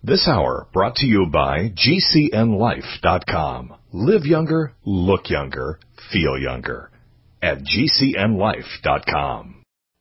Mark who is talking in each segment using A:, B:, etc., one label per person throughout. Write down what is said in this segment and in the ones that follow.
A: This hour brought to you by GCNLife.com. Live younger, look younger, feel younger. At GCNLife.com.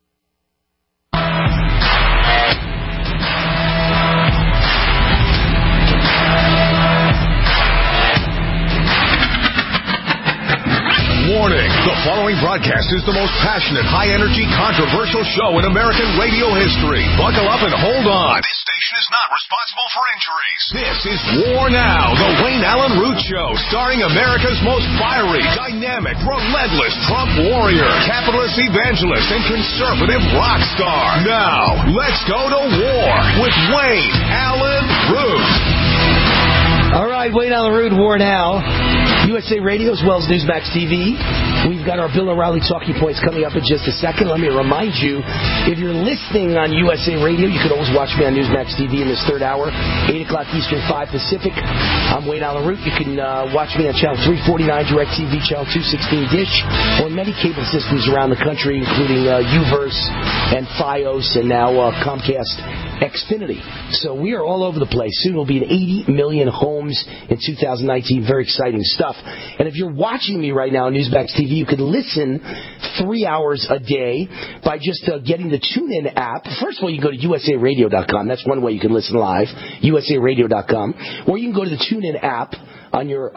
A: Warning, the following broadcast is the most passionate, high-energy, controversial show in American radio history. Buckle up and hold on. This station is not responsible for injuries. This is War Now, the Wayne Allen Root Show, starring America's most fiery, dynamic, relentless Trump warrior, capitalist evangelist, and conservative rock star. Now, let's go to war with Wayne Allen Root.
B: All right, Wayne Allen Root, War Now. USA Radio as well as Newsmax TV. We've got our Bill O'Reilly talking points coming up in just a second. Let me remind you, if you're listening on USA Radio, you can always watch me on Newsmax TV in this third hour, 8 o'clock Eastern, 5 Pacific. I'm Wayne Allen Root. You can watch me on Channel 349 DirecTV, Channel 216 Dish, or many cable systems around the country, including Uverse and Fios and now Comcast Xfinity. So we are all over the place. Soon we'll be in 80 million homes in 2019. Very exciting stuff. And if you're watching me right now on Newsmax TV, you can listen 3 hours a day by just getting the TuneIn app. First of all, you can go to usaradio.com. That's one way you can listen live, usaradio.com. Or you can go to the TuneIn app on your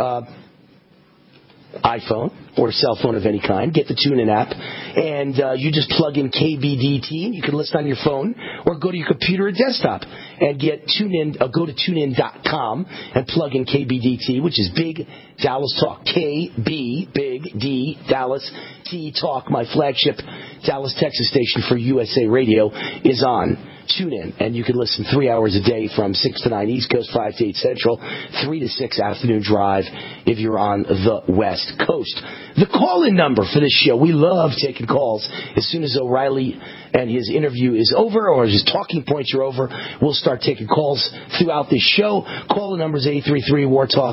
B: iPhone or cell phone of any kind. Get the TuneIn app, and you just plug in KBDT, and you can listen on your phone, or go to your computer or desktop and get TuneIn. Go to TuneIn.com and plug in KBDT, which is Big Dallas Talk. KB, Big D, Dallas, T Talk, my flagship Dallas, Texas station for USA Radio, is on TuneIn, and you can listen 3 hours a day from 6 to 9 East Coast, 5 to 8 Central, 3 to 6 afternoon drive if you're on the West Coast. The call-in number for this show, we love taking calls. As soon as O'Reilly and his interview is over or his talking points are over, we'll start taking calls throughout this show. Call-in number is 833-WAR-TALK,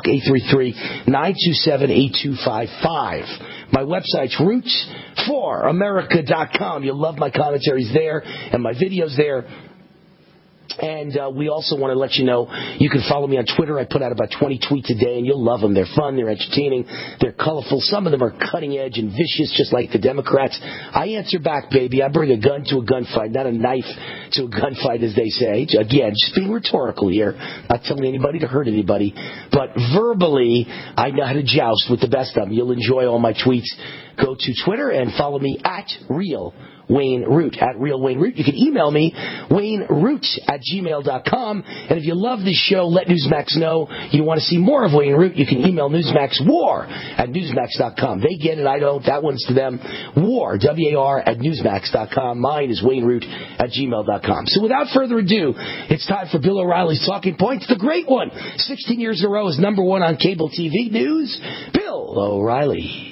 B: 833-927-8255. My website's roots4america.com. You'll love my commentaries there and my videos there. And we also want to let you know, you can follow me on Twitter. I put out about 20 tweets a day, and you'll love them. They're fun, they're entertaining, they're colorful. Some of them are cutting edge and vicious, just like the Democrats. I answer back, baby. I bring a gun to a gunfight, not a knife to a gunfight, as they say. Again, just being rhetorical here, not telling anybody to hurt anybody. But verbally, I know how to joust with the best of them. You'll enjoy all my tweets. Go to Twitter and follow me at Real Wayne Root, at Real Wayne Root. You can email me, WayneRoot@gmail.com. And if you love this show, let Newsmax know you want to see more of Wayne Root. You can email NewsmaxWar@Newsmax.com. They get it, I don't. That one's to them. War, W-A-R, @Newsmax.com. Mine is WayneRoot@gmail.com. So without further ado, it's time for Bill O'Reilly's Talking Points, the great one. 16 years in a row is number one on cable TV news, Bill O'Reilly.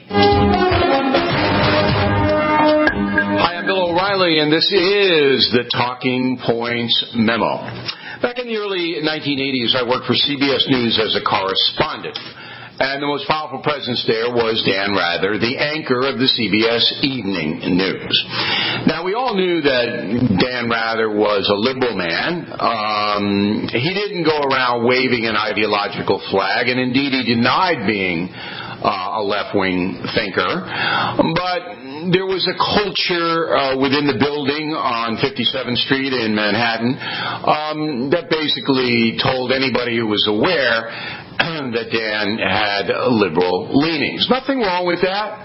C: Hi, I'm Bill O'Reilly, and this is the Talking Points Memo. Back in the early 1980s, I worked for CBS News as a correspondent. And the most powerful presence there was Dan Rather, the anchor of the CBS Evening News. Now, we all knew that Dan Rather was a liberal man. He didn't go around waving an ideological flag, and indeed he denied being a left-wing thinker. But there was a culture within the building on 57th Street in Manhattan that basically told anybody who was aware that Dan had liberal leanings. Nothing wrong with that,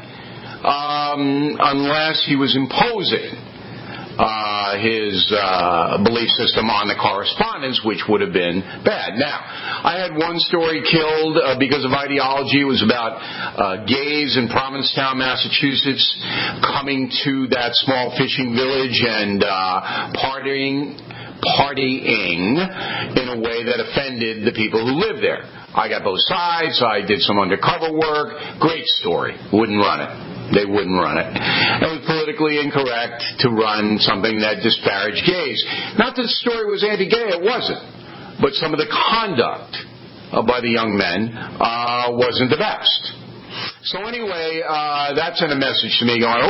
C: unless he was imposing his belief system on the correspondents, which would have been bad. Now, I had one story killed because of ideology. It was about gays in Provincetown, Massachusetts, coming to that small fishing village and partying in a way that offended the people who lived there. I got both sides. I did some undercover work. Great story. Wouldn't run it. They wouldn't run it. It was politically incorrect to run something that disparaged gays. Not that the story was anti-gay, it wasn't. But some of the conduct by the young men wasn't the best. So anyway, that sent a message to me going,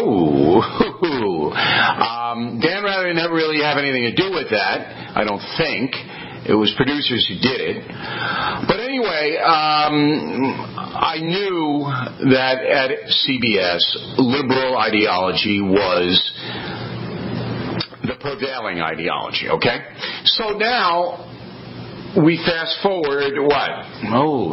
C: Dan Rather didn't really have anything to do with that, I don't think. It was producers who did it. But anyway, I knew that at CBS, liberal ideology was the prevailing ideology, okay? So now, we fast forward, more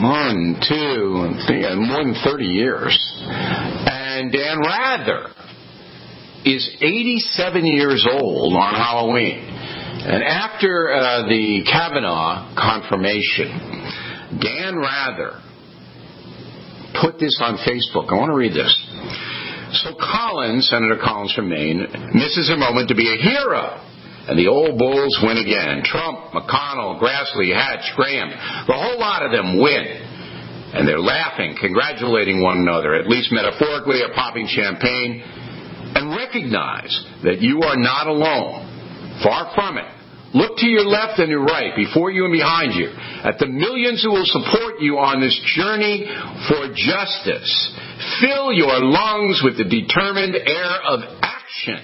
C: than 30 years. And Dan Rather is 87 years old on Halloween. And after the Kavanaugh confirmation, Dan Rather put this on Facebook. I want to read this. So Senator Collins from Maine, misses a moment to be a hero. And the old bulls win again. Trump, McConnell, Grassley, Hatch, Graham, the whole lot of them win. And they're laughing, congratulating one another, at least metaphorically, or popping champagne. And recognize that you are not alone. Far from it. Look to your left and your right, before you and behind you, at the millions who will support you on this journey for justice. Fill your lungs with the determined air of action.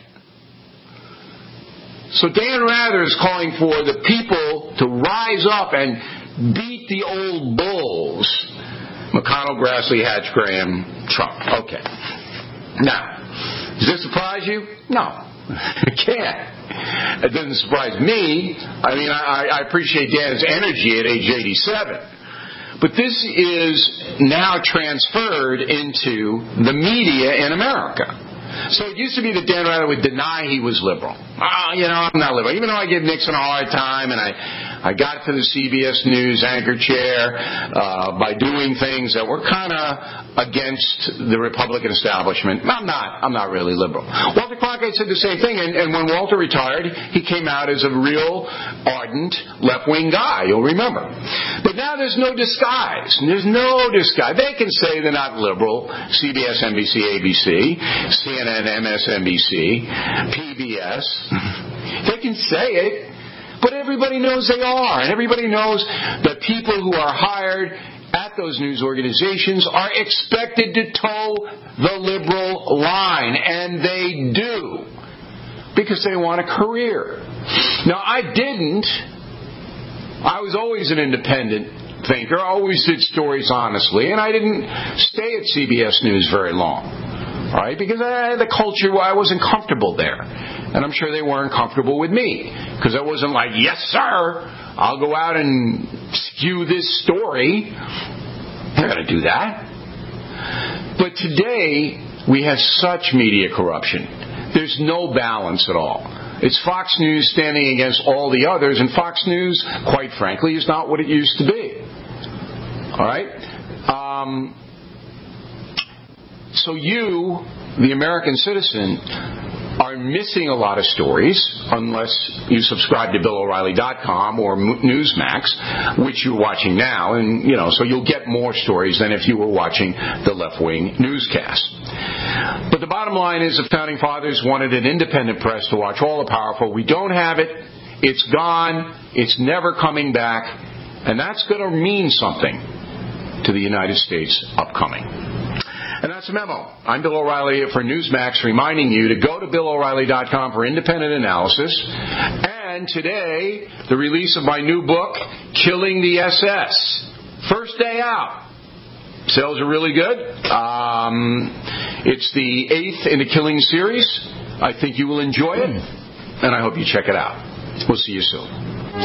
C: So Dan Rather is calling for the people to rise up and beat the old bulls. McConnell, Grassley, Hatch, Graham, Trump. Okay. Now, does this surprise you? No. It can't. It doesn't surprise me. I mean, I appreciate Dan's energy at age 87. But this is now transferred into the media in America. So it used to be that Dan Rather would deny he was liberal. I'm not liberal. Even though I give Nixon a hard time and I got to the CBS News anchor chair by doing things that were kind of against the Republican establishment. I'm not really liberal. Walter Cronkite said the same thing, and when Walter retired, he came out as a real ardent left-wing guy, you'll remember. But now there's no disguise. There's no disguise. They can say they're not liberal. CBS, NBC, ABC, CNN, MSNBC, PBS. They can say it. But everybody knows they are. And everybody knows that people who are hired at those news organizations are expected to toe the liberal line. And they do. Because they want a career. Now, I didn't. I was always an independent thinker. I always did stories honestly. And I didn't stay at CBS News very long. All right? Because the culture, I wasn't comfortable there. And I'm sure they weren't comfortable with me. Because I wasn't like, yes, sir, I'll go out and skew this story. They're going to do that. But today, we have such media corruption. There's no balance at all. It's Fox News standing against all the others. And Fox News, quite frankly, is not what it used to be. All right? So you, the American citizen, are missing a lot of stories unless you subscribe to BillO'Reilly.com or Newsmax, which you're watching now, and so you'll get more stories than if you were watching the left-wing newscast. But the bottom line is the Founding Fathers wanted an independent press to watch all the powerful. We don't have it. It's gone. It's never coming back. And that's going to mean something to the United States upcoming. And that's a memo. I'm Bill O'Reilly for Newsmax, reminding you to go to BillO'Reilly.com for independent analysis. And today, the release of my new book, Killing the SS. First day out. Sales are really good. It's the 8th in the Killing series. I think you will enjoy it. And I hope you check it out. We'll see you soon.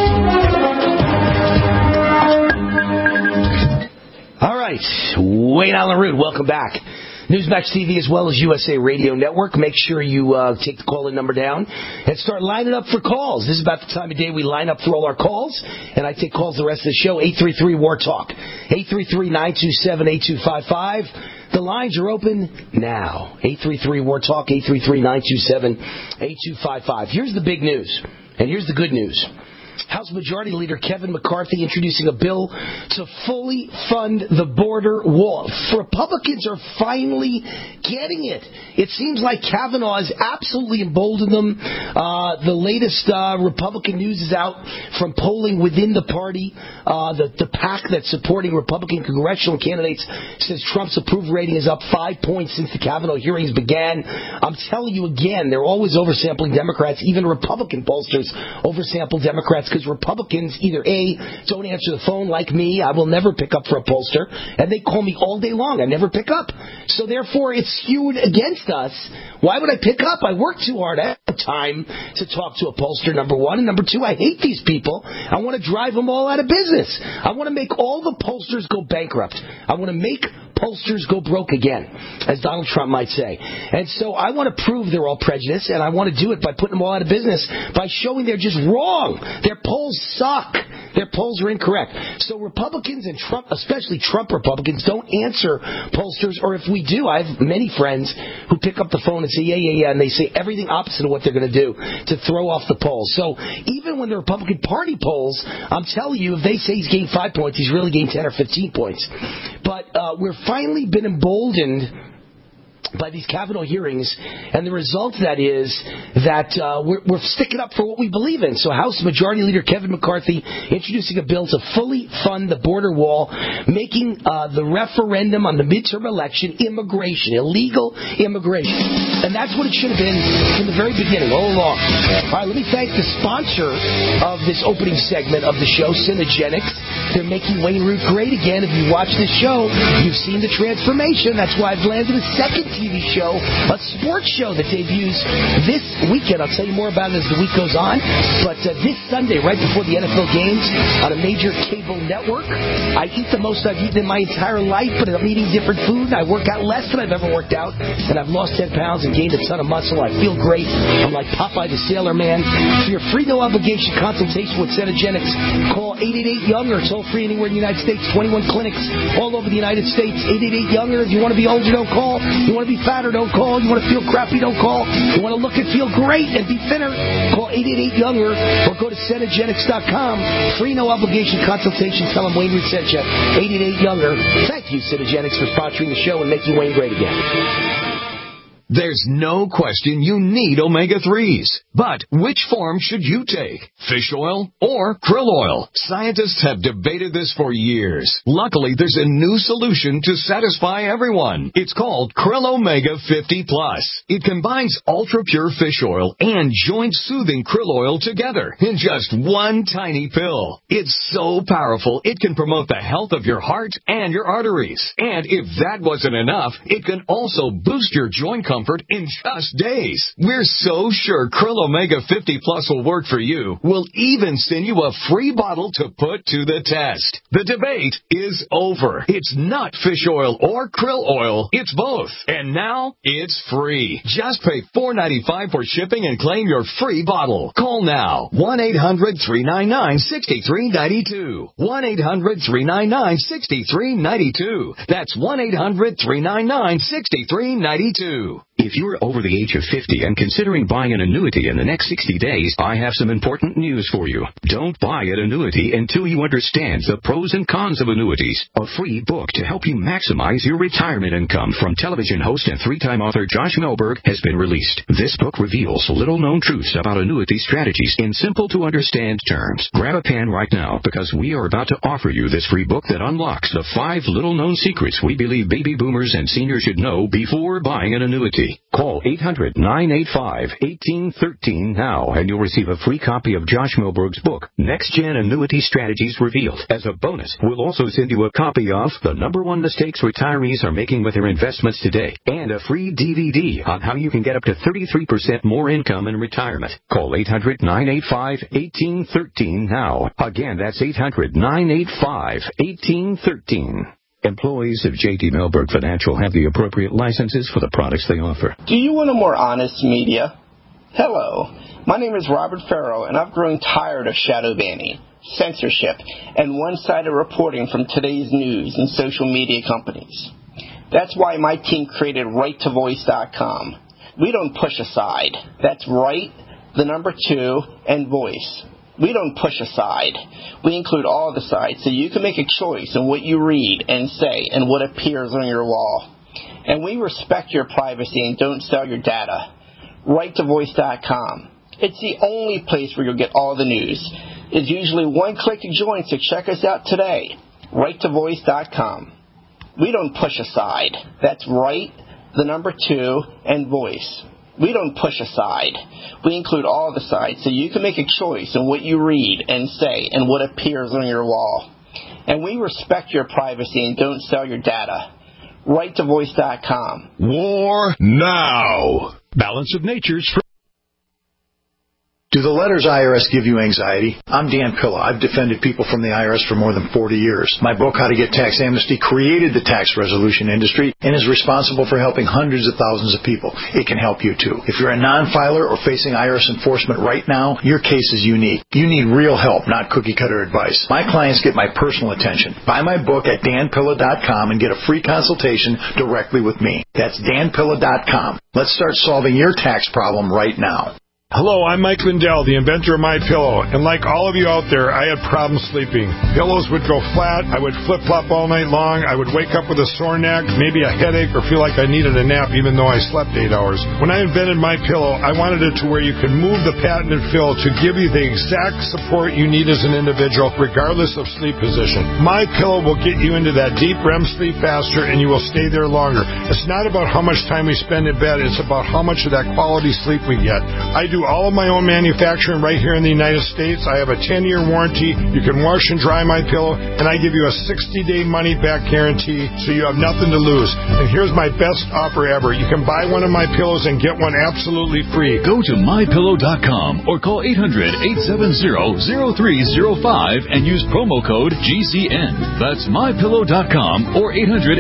B: All right, Wayne Allen Root, welcome back. Newsmax TV as well as USA Radio Network. Make sure you take the call-in number down and start lining up for calls. This is about the time of day we line up for all our calls, and I take calls the rest of the show. 833-WAR-TALK, 833-927-8255. The lines are open now. 833-WAR-TALK, 833-927-8255. Here's the big news, and here's the good news. House Majority Leader Kevin McCarthy introducing a bill to fully fund the border wall. Republicans are finally getting it. It seems like Kavanaugh has absolutely emboldened them. The latest Republican news is out from polling within the party. The PAC that's supporting Republican congressional candidates says Trump's approval rating is up 5 points since the Kavanaugh hearings began. I'm telling you again, they're always oversampling Democrats. Even Republican pollsters oversample Democrats because Republicans either A, don't answer the phone like me, I will never pick up for a pollster, and they call me all day long, I never pick up. So therefore, it's skewed against us. Why would I pick up? I work too hard. I have time to talk to a pollster, number one. And number two, I hate these people. I want to drive them all out of business. I want to make all the pollsters go bankrupt. I want to make pollsters go broke again, as Donald Trump might say. And so I want to prove they're all prejudiced, and I want to do it by putting them all out of business, by showing they're just wrong. Their polls suck. Their polls are incorrect. So Republicans and Trump, especially Trump Republicans, don't answer pollsters, or if we do, I have many friends who pick up the phone and say, yeah, and they say everything opposite of what they're going to do to throw off the polls. So even when the Republican Party polls, I'm telling you, if they say he's gained 5 points, he's really gained 10 or 15 points. But we're finally been emboldened by these Capitol hearings, and the result of that is that we're sticking up for what we believe in. So House Majority Leader Kevin McCarthy introducing a bill to fully fund the border wall, making the referendum on the midterm election immigration, illegal immigration. And that's what it should have been from the very beginning, all along. All right, let me thank the sponsor of this opening segment of the show, Synergenics. They're making Wayne Root great again. If you watch this show, you've seen the transformation. That's why I've landed a second TV show, a sports show that debuts this weekend. I'll tell you more about it as the week goes on. But this Sunday, right before the NFL games, on a major cable network, I eat the most I've eaten in my entire life, but I'm eating different food. I work out less than I've ever worked out, and I've lost 10 pounds and gained a ton of muscle. I feel great. I'm like Popeye the Sailor Man. For your free, no obligation consultation with Synergenics, call 888-YOUNGER. Toll free anywhere in the United States. 21 clinics all over the United States. 888-YOUNGER. If you want to be older, don't call. You want to be fatter, don't call. You want to feel crappy, don't call. You want to look and feel great and be thinner, call 888-YOUNGER or go to Synergenics.com. Free, no obligation consultation. Tell them Wayne Root sent you. 888-YOUNGER. Thank you, Synergenics, for sponsoring the show and making Wayne great again.
A: There's no question you need omega-3s. But which form should you take? Fish oil or krill oil? Scientists have debated this for years. Luckily, there's a new solution to satisfy everyone. It's called Krill Omega 50 Plus. It combines ultra-pure fish oil and joint-soothing krill oil together in just one tiny pill. It's so powerful, it can promote the health of your heart and your arteries. And if that wasn't enough, it can also boost your joint comfort in just days. We're so sure Krill Omega 50 Plus will work for you. We'll even send you a free bottle to put to the test. The debate is over. It's not fish oil or krill oil. It's both. And now it's free. Just pay $4.95 for shipping and claim your free bottle. Call now. 1-800-399-6392. 1-800-399-6392. That's 1-800-399-6392.
D: If you're over the age of 50 and considering buying an annuity in the next 60 days, I have some important news for you. Don't buy an annuity until you understand the pros and cons of annuities. A free book to help you maximize your retirement income from television host and three-time author Josh Melberg has been released. This book reveals little-known truths about annuity strategies in simple-to-understand terms. Grab a pen right now because we are about to offer you this free book that unlocks the 5 little-known secrets we believe baby boomers and seniors should know before buying an annuity. Call 800-985-1813 now, and you'll receive a free copy of Josh Melberg's book, Next Gen Annuity Strategies Revealed. As a bonus, we'll also send you a copy of The #1 Mistakes Retirees Are Making with Their Investments Today, and a free DVD on how you can get up to 33% more income in retirement. Call 800-985-1813 now. Again, that's 800-985-1813. Employees of J.D. Melberg Financial have the appropriate licenses for the products they offer.
E: Do you want a more honest media? Hello, my name is Robert Farrow, and I've grown tired of shadow banning, censorship, and one-sided reporting from today's news and social media companies. That's why my team created RightToVoice.com. We don't push aside. That's right, the number 2, and voice. We don't push aside. We include all the sides so you can make a choice in what you read and say and what appears on your wall. And we respect your privacy and don't sell your data. RightToVoice.com. It's the only place where you'll get all the news. It's usually one click to join, so check us out today. RightToVoice.com. We don't push aside. That's right, the number 2, and voice. We don't push a side. We include all the sides so you can make a choice in what you read and say and what appears on your wall. And we respect your privacy and don't sell your data. RightToVoice.com.
A: War now.
F: Balance of Nature's free.
G: Do the letters IRS give you anxiety? I'm Dan Pilla. I've defended people from the IRS for more than 40 years. My book, How to Get Tax Amnesty, created the tax resolution industry and is responsible for helping hundreds of thousands of people. It can help you, too. If you're a non-filer or facing IRS enforcement right now, your case is unique. You need real help, not cookie-cutter advice. My clients get my personal attention. Buy my book at danpilla.com and get a free consultation directly with me. That's danpilla.com. Let's start solving your tax problem right now.
H: Hello, I'm Mike Lindell, the inventor of MyPillow, and like all of you out there, I had problems sleeping. Pillows would go flat, I would flip-flop all night long, I would wake up with a sore neck, maybe a headache, or feel like I needed a nap even though I slept 8 hours. When I invented MyPillow, I wanted it to where you could move the patented fill to give you the exact support you need as an individual, regardless of sleep position. MyPillow will get you into that deep REM sleep faster, and you will stay there longer. It's not about how much time we spend in bed, it's about how much of that quality sleep we get. I do all of my own manufacturing right here in the United States. I have a 10-year warranty. You can wash and dry my pillow, and I give you a 60-day money-back guarantee, so you have nothing to lose. And here's my best offer ever. You can buy one of my pillows and get one absolutely free.
F: Go to MyPillow.com or call 800-870-0305 and use promo code GCN. That's MyPillow.com or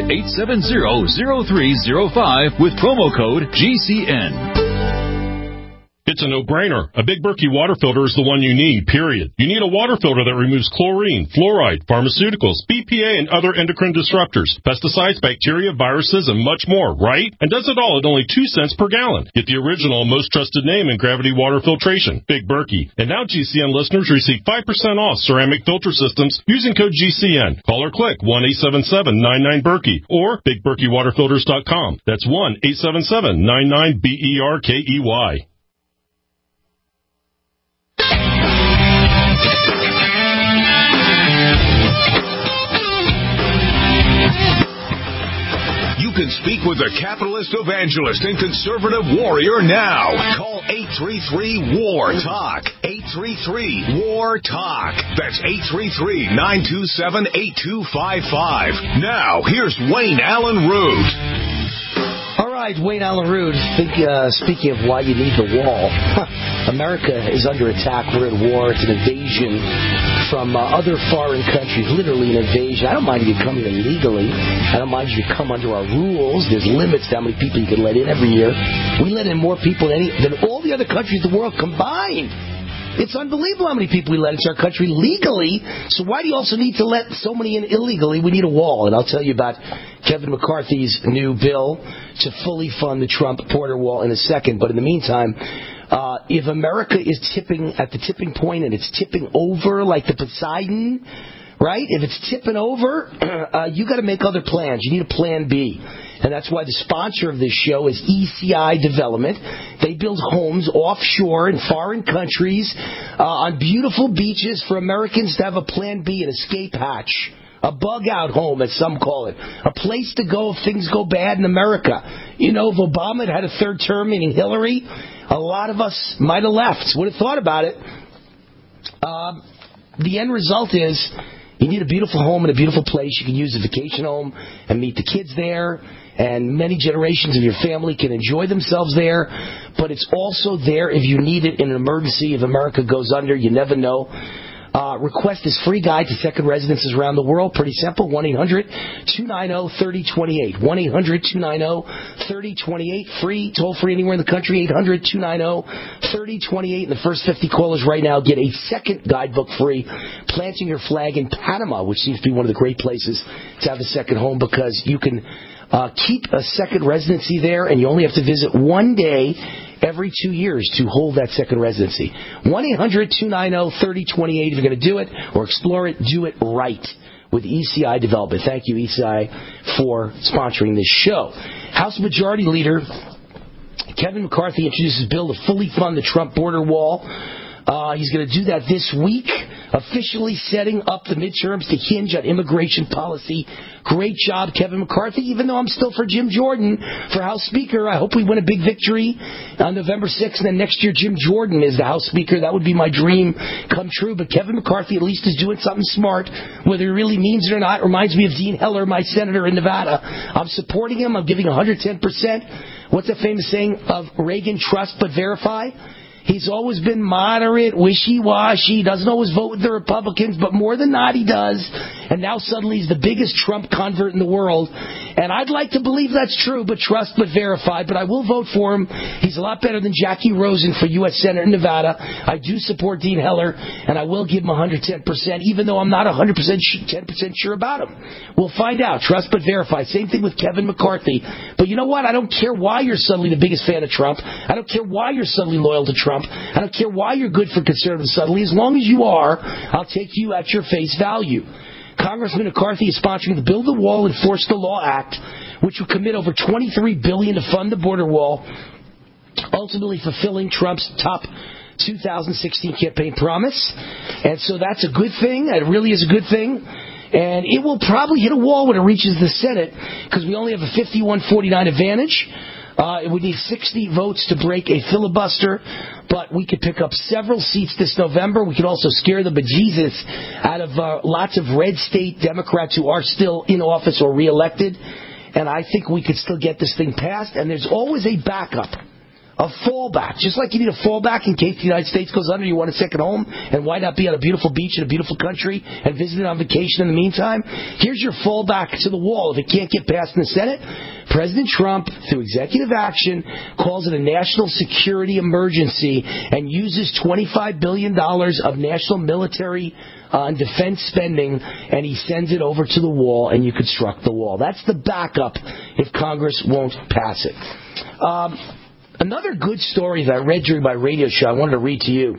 F: 800-870-0305 with promo code GCN.
I: It's a no-brainer. A Big Berkey water filter is the one you need, period. You need a water filter that removes chlorine, fluoride, pharmaceuticals, BPA, and other endocrine disruptors, pesticides, bacteria, viruses, and much more, right? And does it all at only 2 cents per gallon. Get the original, most trusted name in gravity water filtration, Big Berkey. And now GCN listeners receive 5% off ceramic filter systems using code GCN. Call or click 1-877-99-BERKEY or BigBerkeyWaterFilters.com. That's 1-877-99-BERKEY.
A: You can speak with a capitalist evangelist and conservative warrior now. Call 833-WAR-TALK. 833-WAR-TALK. That's 833-927-8255. Now, here's Wayne Allen Root.
B: All right, Wayne Allen Root. Speaking of why you need the wall, America is under attack. We're at war. It's an invasion from other foreign countries, literally an invasion. I don't mind if you come here illegally. I don't mind if you come under our rules. There's limits to how many people you can let in every year. We let in more people than all the other countries in the world combined. It's unbelievable how many people we let into our country legally. So why do you also need to let so many in illegally? We need a wall. And I'll tell you about Kevin McCarthy's new bill to fully fund the Trump border wall in a second. But in the meantime, if America is tipping at the tipping point and it's tipping over like the Poseidon, right? If it's tipping over, you got to make other plans. You need a plan B. And that's why the sponsor of this show is ECI Development. They build homes offshore in foreign countries on beautiful beaches for Americans to have a plan B, an escape hatch. A bug-out home, as some call it. A place to go if things go bad in America. You know, if Obama had had a third term, meaning Hillary, a lot of us might have left. Would have thought about it. The end result is you need a beautiful home and a beautiful place. You can use a vacation home and meet the kids there. And many generations of your family can enjoy themselves there. But it's also there if you need it in an emergency. If America goes under, you never know. Request this free guide to second residences around the world. Pretty simple. 1-800-290-3028. 1-800-290-3028. Free, toll-free anywhere in the country. 800-290-3028. And the first 50 callers right now get a second guidebook free. Planting your flag in Panama, which seems to be one of the great places to have a second home because you can keep a second residency there and you only have to visit one day every 2 years to hold that second residency. 1-800-290-3028 if you're going to do it or explore it, do it right with ECI Development. Thank you, ECI, for sponsoring this show. House Majority Leader Kevin McCarthy introduces a bill to fully fund the Trump border wall. He's going to do that this week. officially setting up the midterms to hinge on immigration policy. Great job, Kevin McCarthy, even though I'm still for Jim Jordan for House Speaker. I hope we win a big victory on November 6th, and then next year Jim Jordan is the House Speaker. That would be my dream come true. But Kevin McCarthy at least is doing something smart, whether he really means it or not. Reminds me of Dean Heller, my senator in Nevada. I'm supporting him. I'm giving 110%. What's that famous saying of Reagan, trust but verify? He's always been moderate, wishy-washy, doesn't always vote with the Republicans, but more than not he does. And now suddenly he's the biggest Trump convert in the world. And I'd like to believe that's true, but trust but verify. But I will vote for him. He's a lot better than Jackie Rosen for U.S. Senator in Nevada. I do support Dean Heller, and I will give him 110%, even though I'm not 110% sure about him. We'll find out. Trust but verify. Same thing with Kevin McCarthy. But you know what? I don't care why you're suddenly the biggest fan of Trump. I don't care why you're suddenly loyal to Trump. I don't care why you're good for conservatives suddenly. As long as you are, I'll take you at your face value. Congressman McCarthy is sponsoring the Build the Wall, Enforce the Law Act, which will commit over $23 billion to fund the border wall, ultimately fulfilling Trump's top 2016 campaign promise. And so that's a good thing. It really is a good thing. And it will probably hit a wall when it reaches the Senate, because we only have a 51-49 advantage. We need 60 votes to break a filibuster, but we could pick up several seats this November. We could also scare the bejesus out of lots of red state Democrats who are still in office or reelected. And I think we could still get this thing passed. And there's always a backup, a fallback. Just like you need a fallback in case the United States goes under, you want a second home, and why not be on a beautiful beach in a beautiful country and visit it on vacation in the meantime? Here's your fallback to the wall. If it can't get passed in the Senate, President Trump, through executive action, calls it a national security emergency and uses $25 billion of national military and defense spending, and he sends it over to the wall, and you construct the wall. That's the backup if Congress won't pass it. Another good story that I read during my radio show I wanted to read to you.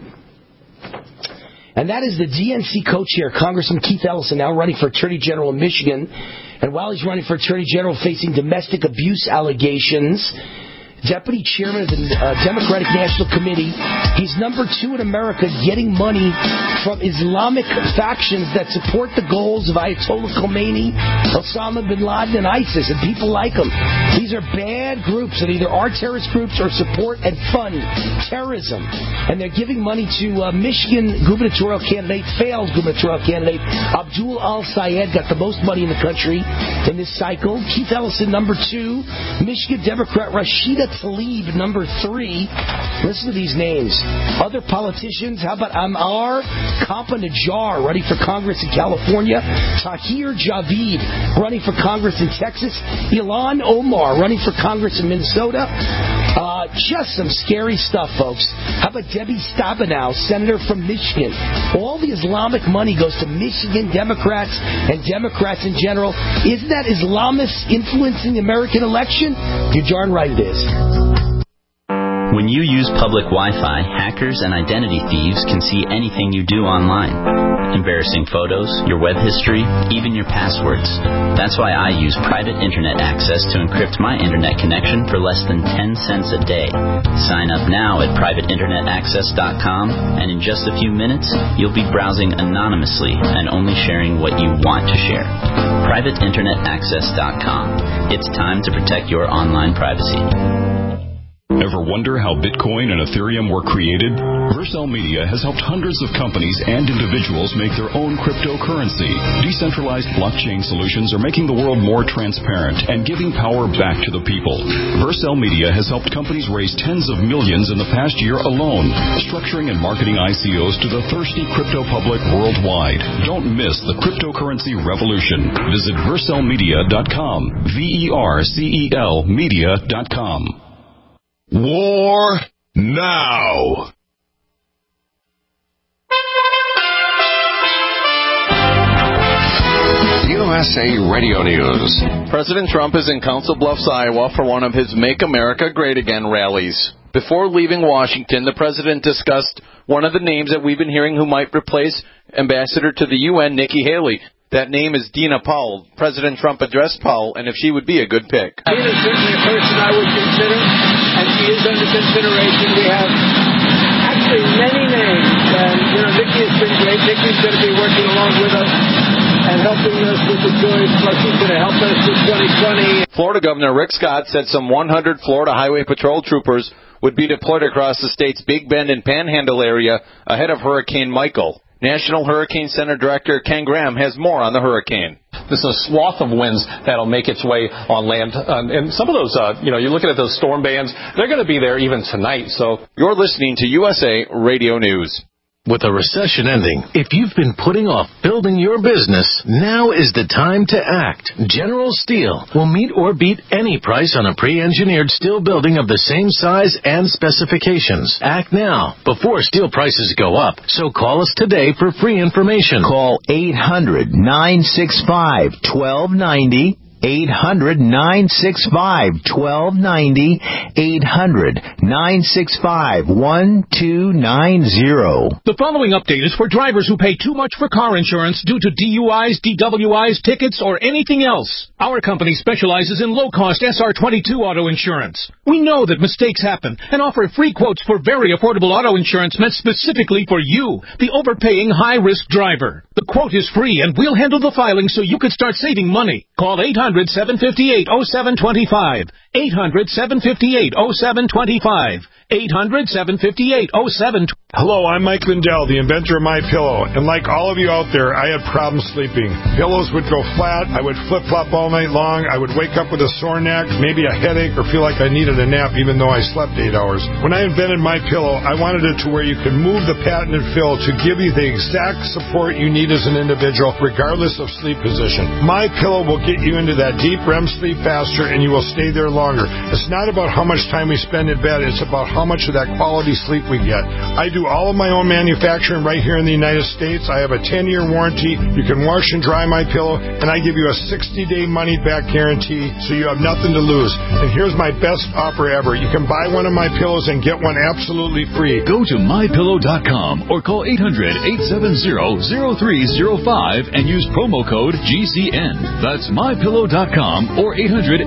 B: And that is the DNC co-chair, Congressman Keith Ellison, now running for Attorney General in Michigan. And while he's running for Attorney General facing domestic abuse allegations, Deputy Chairman of the Democratic National Committee, he's number 2 in America getting money from Islamic factions that support the goals of Ayatollah Khomeini, Osama bin Laden, and ISIS, and people like them. These are bad groups that either are terrorist groups or support and fund terrorism. And they're giving money to Michigan gubernatorial candidate, failed gubernatorial candidate, Abdul Al-Sayed, got the most money in the country in this cycle. Keith Ellison, number 2. Michigan Democrat Rashida Tlaib, number 3. Listen to these names. Other politicians, how about Ammar Campa-Najjar, running for Congress in California, Tahir Javid, running for Congress in Texas, Ilhan Omar, running for Congress in Minnesota. Just some scary stuff, folks. How about Debbie Stabenow, senator from Michigan? All the Islamic money goes to Michigan Democrats and Democrats in general. Isn't that Islamists influencing the American election? You're darn right it is.
J: When you use public Wi-Fi, hackers and identity thieves can see anything you do online. Embarrassing photos, your web history, even your passwords. That's why I use private internet access to encrypt my internet connection for less than 10 cents a day. Sign up now at privateinternetaccess.com, and in just a few minutes, you'll be browsing anonymously and only sharing what you want to share. privateinternetaccess.com. It's time to protect your online privacy.
F: Ever wonder how Bitcoin and Ethereum were created? Vercel Media has helped hundreds of companies and individuals make their own cryptocurrency. Decentralized blockchain solutions are making the world more transparent and giving power back to the people. Vercel Media has helped companies raise tens of millions in the past year alone, structuring and marketing ICOs to the thirsty crypto public worldwide. Don't miss the cryptocurrency revolution. Visit vercelmedia.com. VERCEL media.com.
A: War now. USA Radio News.
K: President Trump is in Council Bluffs, Iowa for one of his Make America Great Again rallies. Before leaving Washington, the president discussed one of the names that we've been hearing who might replace Ambassador to the UN, Nikki Haley. That name is Dina Powell. President Trump addressed Powell, and if she would be a good pick.
L: Dina is certainly a person I would consider, and she is under consideration. We have missing many names. And, Nikki has been great. Nikki's going to be working along with us and helping us with the joys. Plus, he's going to help us with 2020.
K: Florida Governor Rick Scott said some 100 Florida Highway Patrol troopers would be deployed across the state's Big Bend and Panhandle area ahead of Hurricane Michael. National Hurricane Center Director Ken Graham has more on the hurricane.
M: This is a swath of winds that'll make its way on land. And some of those, you're looking at those storm bands, they're going to be there even tonight. So
K: you're listening to USA Radio News.
N: With a recession ending, if you've been putting off building your business, now is the time to act. General Steel will meet or beat any price on a pre-engineered steel building of the same size and specifications. Act now, before steel prices go up. So call us today for free information.
O: Call 800-965-1290. 800-965-1290, 800-965-1290.
P: The following update is for drivers who pay too much for car insurance due to DUIs, DWIs, tickets, or anything else. Our company specializes in low-cost SR22 auto insurance. We know that mistakes happen and offer free quotes for very affordable auto insurance meant specifically for you, the overpaying high-risk driver. The quote is free, and we'll handle the filing so you can start saving money. Call 800-758-0725. 800-758-0725. 800-758-0725.
H: Hello, I'm Mike Lindell, the inventor of MyPillow, and like all of you out there, I had problems sleeping. Pillows would go flat, I would flip-flop all night long, I would wake up with a sore neck, maybe a headache, or feel like I needed a nap even though I slept 8 hours. When I invented MyPillow, I wanted it to where you could move the patented fill to give you the exact support you need as an individual, regardless of sleep position. MyPillow will get you into that deep REM sleep faster, and you will stay there longer. It's not about how much time we spend in bed, it's about how much of that quality sleep we get. I do all of my own manufacturing right here in the United States. I have a 10-year warranty. You can wash and dry MyPillow, and I give you a 60-day money-back guarantee, so you have nothing to lose. And here's my best offer ever. You can buy one of my pillows and get one absolutely free.
F: Go to MyPillow.com or call 800-870-0305 and use promo code GCN. That's MyPillow.com or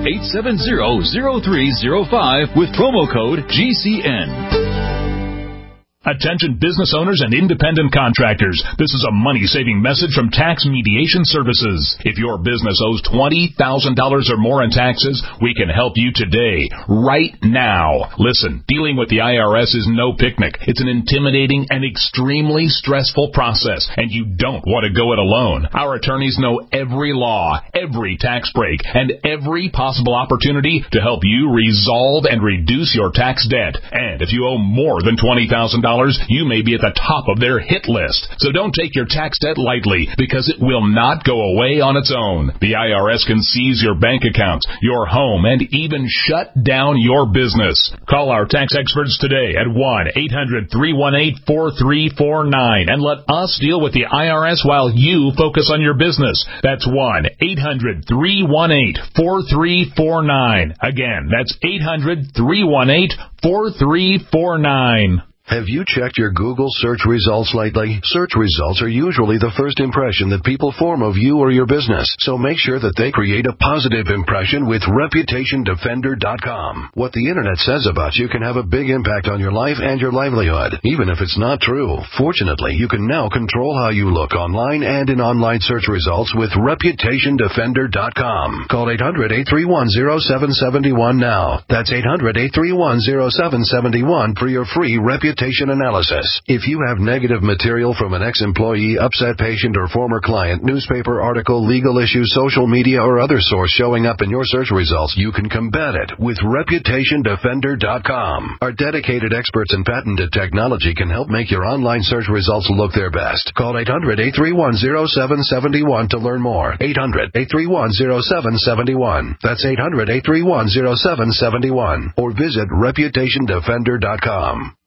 F: 800-870-0305 with promo code GCN.
Q: Attention business owners and independent contractors. This is a money-saving message from Tax Mediation Services. If your business owes $20,000 or more in taxes, we can help you today, right now. Listen, dealing with the IRS is no picnic. It's an intimidating and extremely stressful process, and you don't want to go it alone. Our attorneys know every law, every tax break, and every possible opportunity to help you resolve and reduce your tax debt. And if you owe more than $20,000, you may be at the top of their hit list. So don't take your tax debt lightly, because it will not go away on its own. The IRS can seize your bank accounts, your home, and even shut down your business. Call our tax experts today at 1-800-318-4349 and let us deal with the IRS while you focus on your business. That's 1-800-318-4349. Again, that's 800-318-4349.
R: Have you checked your Google search results lately? Search results are usually the first impression that people form of you or your business, so make sure that they create a positive impression with ReputationDefender.com. What the Internet says about you can have a big impact on your life and your livelihood, even if it's not true. Fortunately, you can now control how you look online and in online search results with ReputationDefender.com. Call 800-831-0771 now. That's 800-831-0771 for your free reputation analysis. If you have negative material from an ex-employee, upset patient, or former client, newspaper article, legal issue, social media, or other source showing up in your search results, you can combat it with ReputationDefender.com. Our dedicated experts in patented technology can help make your online search results look their best. Call 800-831-0771 to learn more. 800-831-0771. That's 800-831-0771. Or visit ReputationDefender.com.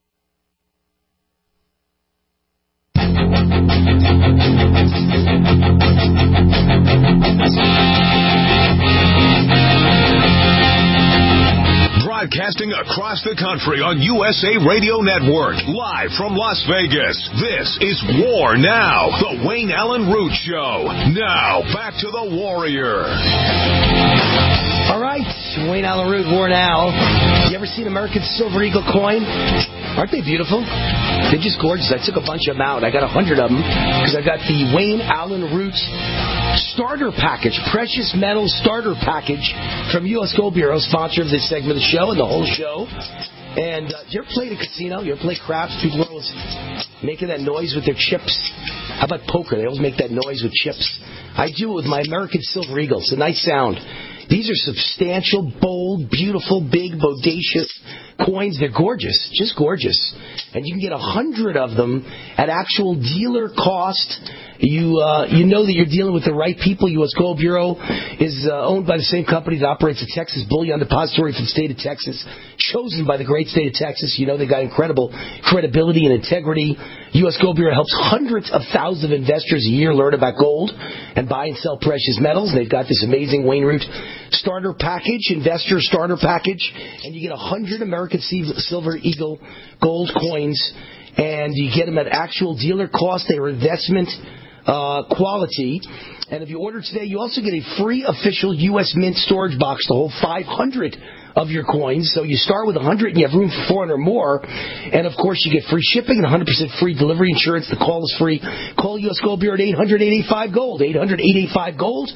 A: Broadcasting across the country on USA Radio Network, live from Las Vegas. This is War Now, the Wayne Allen Root Show. Now, back to the Warrior.
B: All right, Wayne Allen Root, Warren Al. You ever seen American Silver Eagle coin? Aren't they beautiful? They're just gorgeous. I took a bunch of them out. I got 100 of them because I got the Wayne Allen Root starter package, precious metal starter package from U.S. Gold Bureau, sponsor of this segment of the show and the whole show. And you ever play the casino? You ever play craps? People are always making that noise with their chips. How about poker? They always make that noise with chips. I do it with my American Silver Eagle. It's a nice sound. These are substantial, bold, beautiful, big, bodacious coins. They're gorgeous, just gorgeous. And you can get 100 of them at actual dealer cost. You know that you're dealing with the right people. U.S. Gold Bureau is owned by the same company that operates the Texas Bullion Depository for the state of Texas, chosen by the great state of Texas. You know they got incredible credibility and integrity. U.S. Gold Bureau helps hundreds of thousands of investors a year learn about gold and buy and sell precious metals. And they've got this amazing Wayne Root starter package, investor starter package, and you get 100 American Silver Eagle gold coins, and you get them at actual dealer cost. They are investment quality. And if you order today, you also get a free official U.S. Mint storage box to hold 500 of your coins. So you start with 100 and you have room for 400 more. And, of course, you get free shipping and 100% free delivery insurance. The call is free. Call U.S. Gold Bureau at 800-885-GOLD. 800-885-GOLD.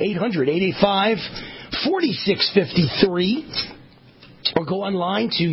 B: 800-885-4653. Or go online to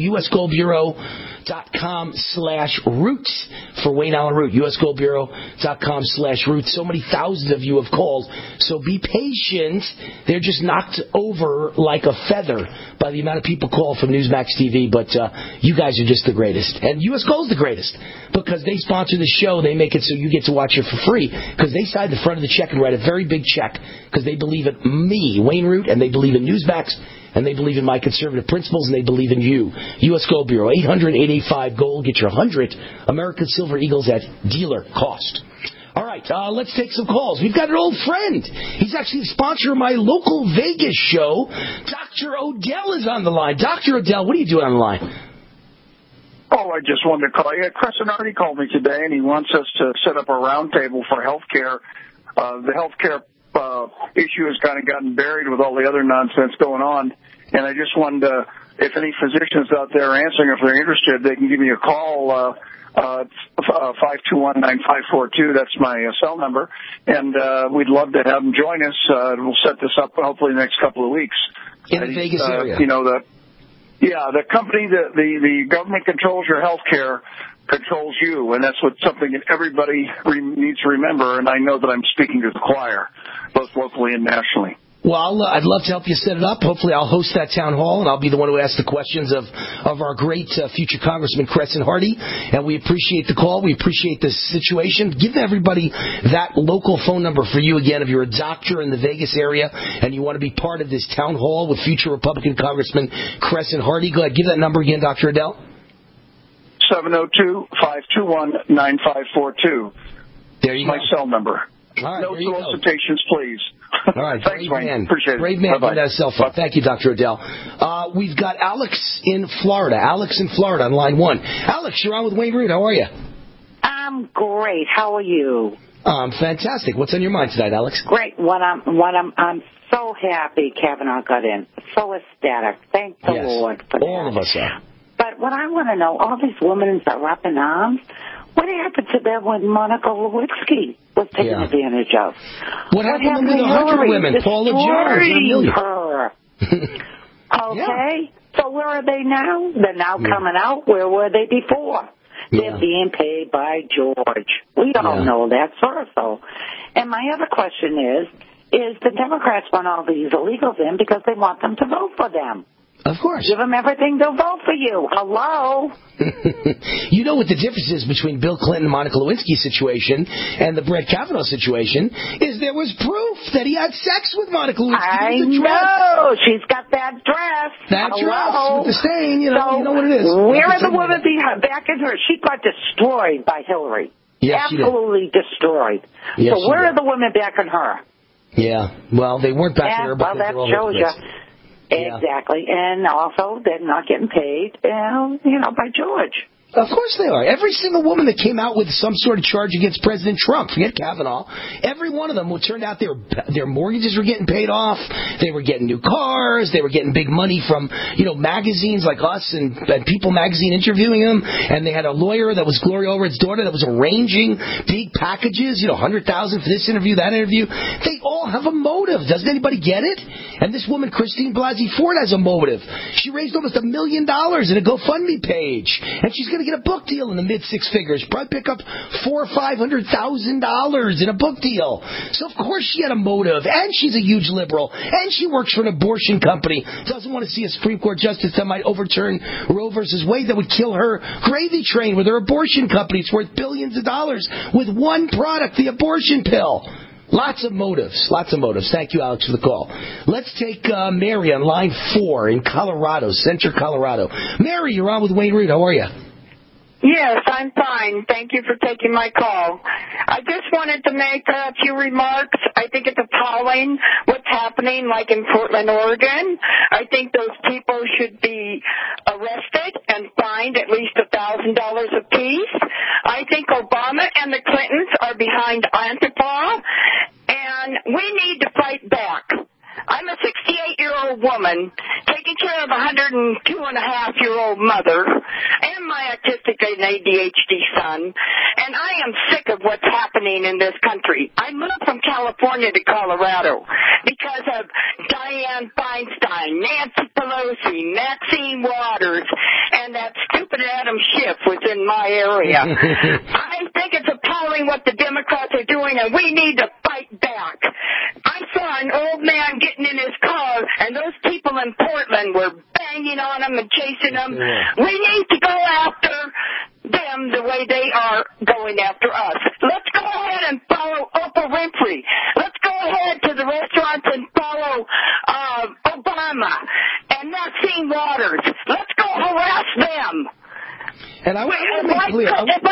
B: usgoldbureau.com/root for Wayne Allen Root. usgoldbureau.com/root. So many thousands of you have called. So be patient. They're just knocked over like a feather by the amount of people call from Newsmax TV. But you guys are just the greatest. And U.S. Gold's the greatest. Because they sponsor the show. They make it so you get to watch it for free. Because they sign the front of the check and write a very big check. Because they believe in me, Wayne Root, and they believe in Newsmax. And they believe in my conservative principles, and they believe in you. U.S. Gold Bureau, 800-885-GOLD. Get your 100 American Silver Eagles at dealer cost. All right, let's take some calls. We've got an old friend. He's actually the sponsor of my local Vegas show. Dr. Odell is on the line. Dr. Odell, what are you doing on the line?
S: Oh, I just wanted to call you. Crescent Hardy called me today, and he wants us to set up a roundtable for health care. The health care issue has kind of gotten buried with all the other nonsense going on. And I just wanted to, if any physicians out there are answering, if they're interested, they can give me a call, 521-9542. That's my cell number. And we'd love to have them join us. We'll set this up hopefully in the next couple of weeks.
B: In the Vegas area.
S: You know, the company, the government controls your health care, controls you, and that's something that everybody needs to remember, and I know that I'm speaking to the choir, both locally and nationally.
B: Well, I'd love to help you set it up. Hopefully I'll host that town hall, and I'll be the one who asks the questions of our great future Congressman Crescent Hardy, and we appreciate the call. We appreciate the situation. Give everybody that local phone number for you again if you're a doctor in the Vegas area and you want to be part of this town hall with future Republican Congressman Crescent Hardy. Go ahead, give that number again, Dr. Adele.
S: 702-521-9542.
B: There you go.
S: My cell number.
B: All right,
S: no solicitations, please.
B: All right,
S: thanks, Wayne. Appreciate it.
B: Brave man,
S: Bye-bye.
B: give that cell phone. Thank you, Dr. Adele. We've got Alex in Florida. Alex in Florida on line 1. Alex, you're on with Wayne Root. How are you?
T: I'm great. How are you?
B: Fantastic. What's on your mind tonight, Alex?
T: Great. I'm so happy Kavanaugh got in. So ecstatic. Thank the Lord for that.
B: All of us are.
T: But what I want to know, all these women that are up in arms, what happened to them when Monica Lewinsky was taken advantage of?
B: What happened to the 100 women? Paula Jones,
T: her. Okay? So where are they now? They're now coming out. Where were they before? They're being paid by George. We all know that sort of. And my other question is the Democrats want all these illegals in because they want them to vote for them.
B: Of course.
T: Give them everything, they'll vote for you. Hello?
B: You know what the difference is between Bill Clinton and Monica Lewinsky situation and the Brett Kavanaugh situation is there was proof that he had sex with Monica Lewinsky.
T: I know. She's got that dress.
B: That dress with the stain, you know what it is.
T: Where are the women back in her? She got destroyed by Hillary.
B: Yes,
T: absolutely destroyed.
B: Yes,
T: so where are the women back in her?
B: Yeah. Well, they weren't back in her.
T: Well, that shows you. Exactly. And also, they're not getting paid, by George.
B: Of course they are. Every single woman that came out with some sort of charge against President Trump, forget Kavanaugh, every one of them turned out their mortgages were getting paid off, they were getting new cars, they were getting big money from, magazines like us and People Magazine interviewing them, and they had a lawyer that was Gloria Allred's daughter that was arranging big packages, $100,000 for this interview, that interview. They all have a motive. Doesn't anybody get it? And this woman, Christine Blasey Ford, has a motive. She raised almost $1 million in a GoFundMe page, and she's going to get a book deal in the mid-six figures. Probably pick up $400,000 or $500,000 in a book deal. So of course she had a motive, and she's a huge liberal, and she works for an abortion company. Doesn't want to see a Supreme Court justice that might overturn Roe versus Wade that would kill her gravy train with her abortion company. It's worth billions of dollars with one product, the abortion pill. Lots of motives. Thank you, Alex, for the call. Let's take Mary on line 4 in Colorado, Center, Colorado. Mary, you're on with Wayne Root. How are you?
U: Yes, I'm fine. Thank you for taking my call. I just wanted to make a few remarks. I think it's appalling what's happening, like in Portland, Oregon. I think those people should be arrested and fined at least $1,000 apiece. I think Obama and the Clintons are behind Antifa, and we need to fight back. I'm a 68-year-old woman taking care of a 102-and-a-half-year-old mother and my autistic and ADHD son, and I am sick of what's happening in this country. I moved from California to Colorado because of Dianne Feinstein, Nancy Pelosi, Maxine Waters, and that stupid Adam Schiff was in my area. I think it's appalling what the Democrats are doing, and we need to fight back. I saw an old man getting in his car, and those people in Portland were banging on him and chasing him. We need to go after them the way they are going after us. Let's go ahead and follow Oprah Winfrey. Let's go ahead to the restaurants and follow Obama and Maxine Waters. Let's go harass them.
B: And I want to make clear,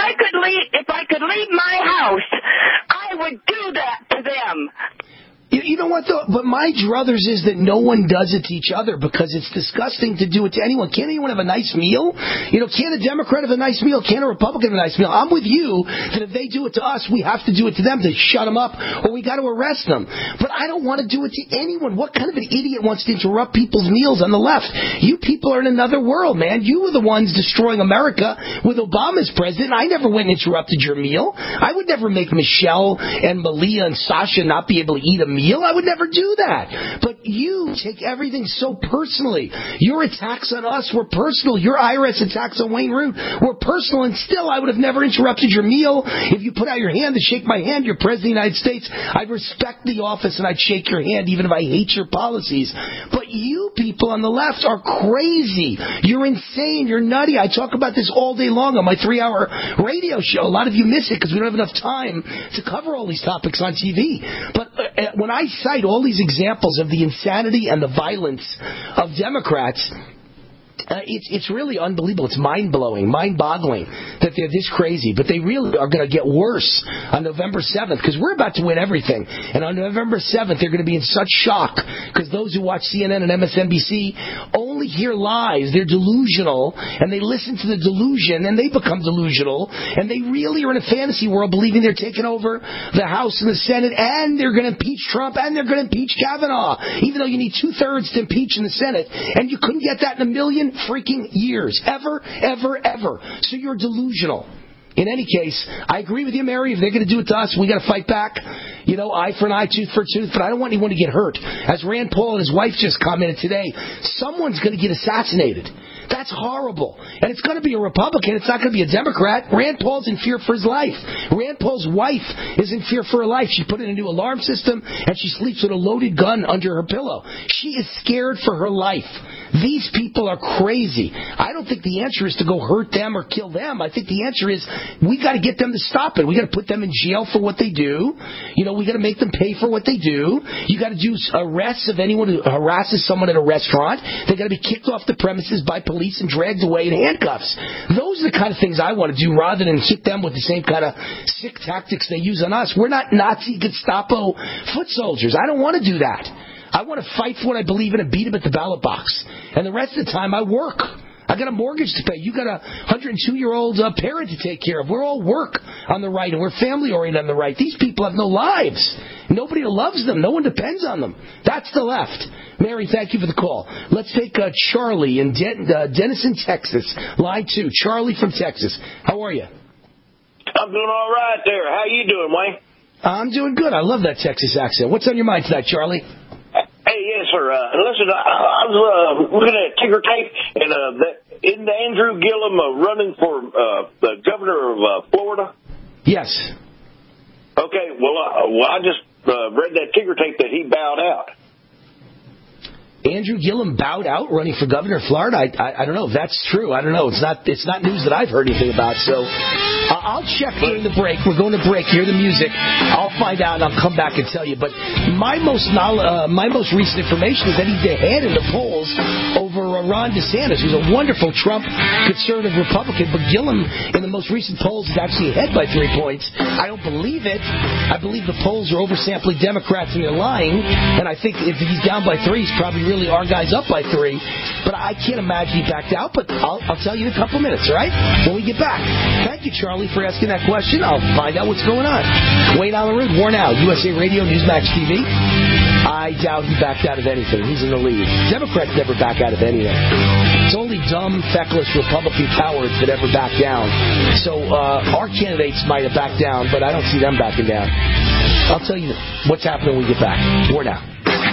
U: if I could leave my house, I would do that to them.
B: You know what, though? But my druthers is that no one does it to each other because it's disgusting to do it to anyone. Can't anyone have a nice meal? Can't a Democrat have a nice meal? Can't a Republican have a nice meal? I'm with you that if they do it to us, we have to do it to them to shut them up or we got to arrest them. But I don't want to do it to anyone. What kind of an idiot wants to interrupt people's meals on the left? You people are in another world, man. You were the ones destroying America with Obama's president. I never went and interrupted your meal. I would never make Michelle and Malia and Sasha not be able to eat a meal. I would never do that. But you take everything so personally. Your attacks on us were personal. Your IRS attacks on Wayne Root were personal, and still I would have never interrupted your meal. If you put out your hand to shake my hand, you're President of the United States, I'd respect the office and I'd shake your hand even if I hate your policies. But you people on the left are crazy. You're insane. You're nutty. I talk about this all day long on my 3-hour radio show. A lot of you miss it because we don't have enough time to cover all these topics on TV. But when I cite all these examples of the insanity and the violence of Democrats, it's really unbelievable. It's mind-blowing, mind-boggling that they're this crazy. But they really are going to get worse on November 7th because we're about to win everything. And on November 7th, they're going to be in such shock because those who watch CNN and MSNBC only hear lies. They're delusional, and they listen to the delusion, and they become delusional. And they really are in a fantasy world believing they're taking over the House and the Senate, and they're going to impeach Trump, and they're going to impeach Kavanaugh, even though you need 2/3 to impeach in the Senate. And you couldn't get that in a million freaking years. Ever. So you're delusional. In any case, I agree with you, Mary. If they're going to do it to us, we got to fight back. Eye for an eye, tooth for a tooth. But I don't want anyone to get hurt. As Rand Paul and his wife just commented today, someone's going to get assassinated. That's horrible. And it's going to be a Republican. It's not going to be a Democrat. Rand Paul's in fear for his life. Rand Paul's wife is in fear for her life. She put in a new alarm system, and she sleeps with a loaded gun under her pillow. She is scared for her life. These people are crazy. I don't think the answer is to go hurt them or kill them. I think the answer is we got to get them to stop it. We got to put them in jail for what they do. We got to make them pay for what they do. You got to do arrests of anyone who harasses someone at a restaurant. They got to be kicked off the premises by police and dragged away in handcuffs. Those are the kind of things I want to do rather than hit them with the same kind of sick tactics they use on us. We're not Nazi Gestapo foot soldiers. I don't want to do that. I want to fight for what I believe in and beat them at the ballot box. And the rest of the time, I work. I got a mortgage to pay. You got a 102-year-old parent to take care of. We're all work on the right, and we're family-oriented on the right. These people have no lives. Nobody loves them. No one depends on them. That's the left. Mary, thank you for the call. Let's take Charlie in Denison, Texas. Line 2. Charlie from Texas. How are you?
C: I'm doing all right there. How you doing, Wayne?
B: I'm doing good. I love that Texas accent. What's on your mind tonight, Charlie?
C: Hey, yes, sir. Listen, I was looking at ticker tape, and isn't Andrew Gillum running for the governor of Florida?
B: Yes.
C: Okay, well, I just read that ticker tape that he bowed out.
B: Andrew Gillum bowed out running for governor of Florida? I don't know if that's true. I don't know. It's not news that I've heard anything about. So I'll check during the break. We're going to break. Hear the music. I'll find out and I'll come back and tell you. But my most recent information is that he's ahead in the polls over Ron DeSantis, who's a wonderful Trump conservative Republican. But Gillum, in the most recent polls, is actually ahead by 3 points. I don't believe it. I believe the polls are oversampling Democrats and they're lying. And I think if he's down by 3, he's probably really our guy's up by 3, but I can't imagine he backed out, but I'll tell you in a couple minutes, all right? When we get back. Thank you, Charlie, for asking that question. I'll find out what's going on. Wayne Allen Root, War Now, USA Radio, Newsmax TV. I doubt he backed out of anything. He's in the lead. Democrats never back out of anything. It's only dumb, feckless Republican cowards that ever back down. So our candidates might have backed down, but I don't see them backing down. I'll tell you what's happening when we get back. War Now.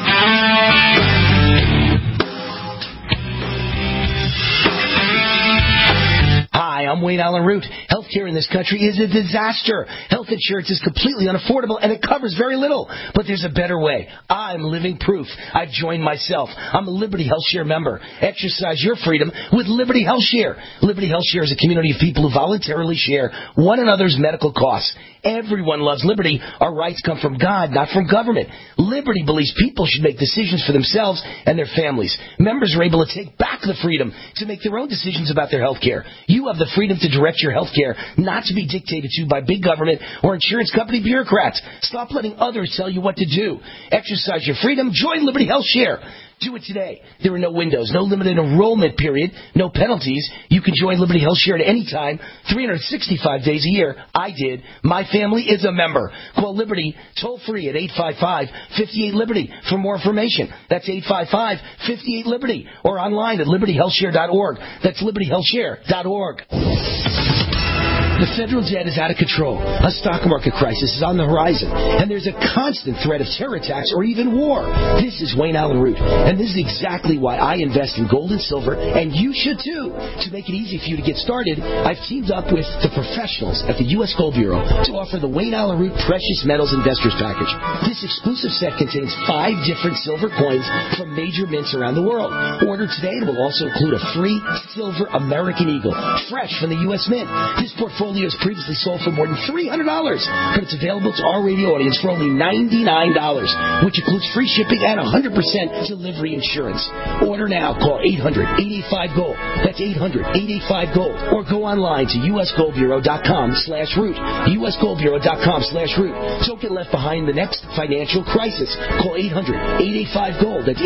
B: Hi, I'm Wayne Allen Root. Healthcare in this country is a disaster. Health insurance is completely unaffordable, and it covers very little. But there's a better way. I'm living proof. I've joined myself. I'm a Liberty Health Share member. Exercise your freedom with Liberty Health Share. Liberty Health Share is a community of people who voluntarily share one another's medical costs. Everyone loves liberty. Our rights come from God, not from government. Liberty believes people should make decisions for themselves and their families. Members are able to take back the freedom to make their own decisions about their health care. You have the freedom to direct your health care, not to be dictated to by big government or insurance company bureaucrats. Stop letting others tell you what to do. Exercise your freedom. Join Liberty Health Share. Do it today. There are no windows, no limited enrollment period, no penalties. You can join Liberty Health Share at any time, 365 days a year. I did. My family is a member. Call Liberty toll free at 855-58-LIBERTY for more information. That's 855-58-LIBERTY or online at libertyhealthshare.org. That's libertyhealthshare.org. The federal debt is out of control. A stock market crisis is on the horizon, and there's a constant threat of terror attacks or even war. This is Wayne Allen Root, and this is exactly why I invest in gold and silver, and you should too. To make it easy for you to get started, I've teamed up with the professionals at the U.S. Gold Bureau to offer the Wayne Allen Root Precious Metals Investors Package. This exclusive set contains 5 different silver coins from major mints around the world. Order today, and it will also include a free silver American Eagle, fresh from the U.S. Mint. This portfolio is previously sold for more than $300, but it's available to our radio audience for only $99, which includes free shipping and 100% delivery insurance. Order now. Call 800-885-GOLD. That's 800-885-GOLD. Or go online to usgoldbureau.com/root. usgoldbureau.com/root. Don't get left behind the next financial crisis. Call 800-885-GOLD. That's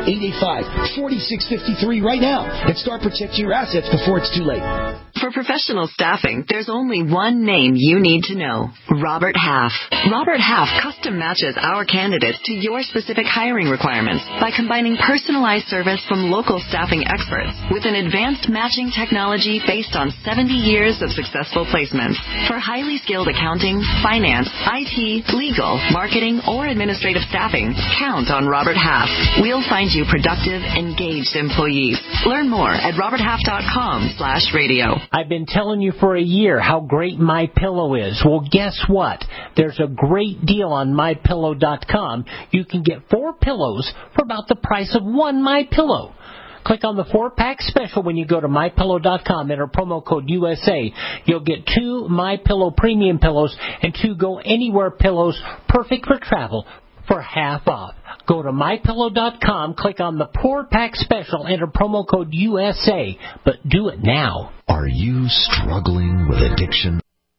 B: 800-885-4653 right now and start protecting your assets before it's too late.
V: For professional staffing, there's only one name you need to know: Robert Half. Robert Half custom matches our candidates to your specific hiring requirements by combining personalized service from local staffing experts with an advanced matching technology based on 70 years of successful placements. For highly skilled accounting, finance, IT, legal, marketing, or administrative staffing, count on Robert Half. We'll find you productive, engaged employees. Learn more at roberthalf.com/radio.
W: I've been telling you for a year how great MyPillow is. Well, guess what? There's a great deal on MyPillow.com. You can get 4 pillows for about the price of 1 MyPillow. Click on the 4-pack special when you go to MyPillow.com. Enter promo code USA. You'll get 2 MyPillow premium pillows and 2 Go Anywhere pillows, perfect for travel, for half off. Go to MyPillow.com, click on the 4-pack special, enter promo code USA, but do it now.
X: Are you struggling with addiction?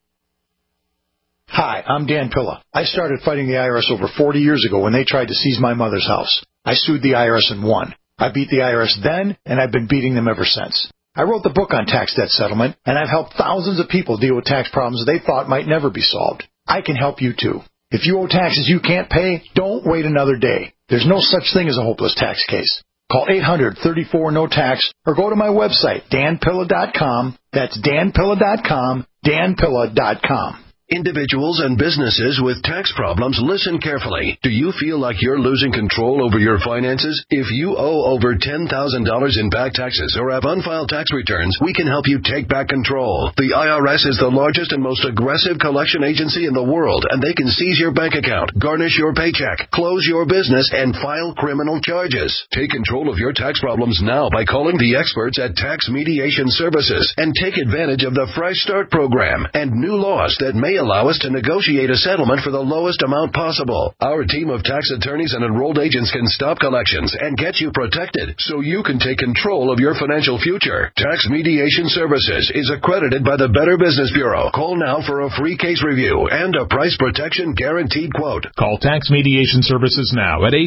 G: Hi, I'm Dan Pilla. I started fighting the IRS over 40 years ago when they tried to seize my mother's house. I sued the IRS and won. I beat the IRS then, and I've been beating them ever since. I wrote the book on tax debt settlement, and I've helped thousands of people deal with tax problems they thought might never be solved. I can help you too. If you owe taxes you can't pay, don't wait another day. There's no such thing as a hopeless tax case. Call 800-34-NO-TAX or go to my website, danpilla.com. That's danpilla.com, danpilla.com.
R: Individuals and businesses with tax problems, listen carefully. Do you feel like you're losing control over your finances? If you owe over $10,000 in back taxes or have unfiled tax returns, we can help you take back control. The IRS is the largest and most aggressive collection agency in the world, and they can seize your bank account, garnish your paycheck, close your business, and file criminal charges. Take control of your tax problems now by calling the experts at Tax Mediation Services and take advantage of the Fresh Start program and new laws that may allow us to negotiate a settlement for the lowest amount possible. Our team of tax attorneys and enrolled agents can stop collections and get you protected so you can take control of your financial future. Tax Mediation Services is accredited by the Better Business Bureau. Call now for a free case review and a price protection guaranteed quote.
Q: Call Tax Mediation Services now at